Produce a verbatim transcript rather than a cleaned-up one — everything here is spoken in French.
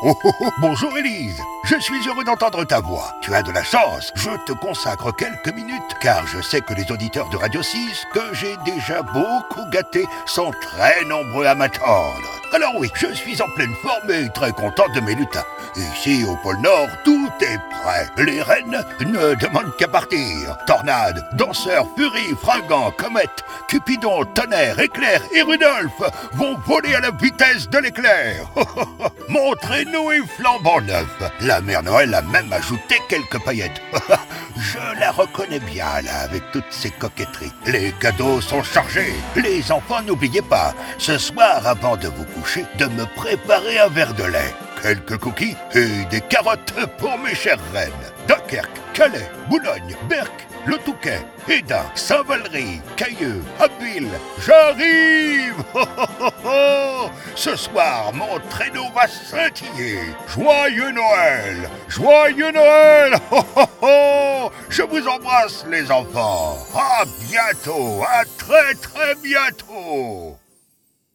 Oh, oh, oh, bonjour Élise, je suis heureux d'entendre ta voix. Tu as de la chance, je te consacre quelques minutes, car je sais que les auditeurs de Radio six, que j'ai déjà beaucoup gâtés, sont très nombreux à m'attendre. Alors oui, je suis en pleine forme et très content de mes lutins. Ici, au pôle Nord, tout est prêt. Les rennes ne demandent qu'à partir. Tornade, danseur, furie, fringant, comète, Cupidon, tonnerre, éclair et Rudolph vont voler à la vitesse de l'éclair. Mon traîneau est flambant neuf. La mère Noël a même ajouté quelques paillettes. Je la reconnais bien, là, avec toutes ses coquetteries. Les cadeaux sont chargés. Les enfants, n'oubliez pas, ce soir, avant de vous coucher, de me préparer un verre de lait, quelques cookies et des carottes pour mes chères reines. Dunkerque, Calais, Boulogne, Berck, Le Touquet, Hesdin, Saint-Valery, Cailleux, Abbeville, j'arrive. Oh, oh, oh, oh. Ce soir, mon traîneau va scintiller. Joyeux Noël, joyeux Noël. Oh, oh, oh. Je vous embrasse les enfants. À bientôt, à très très bientôt.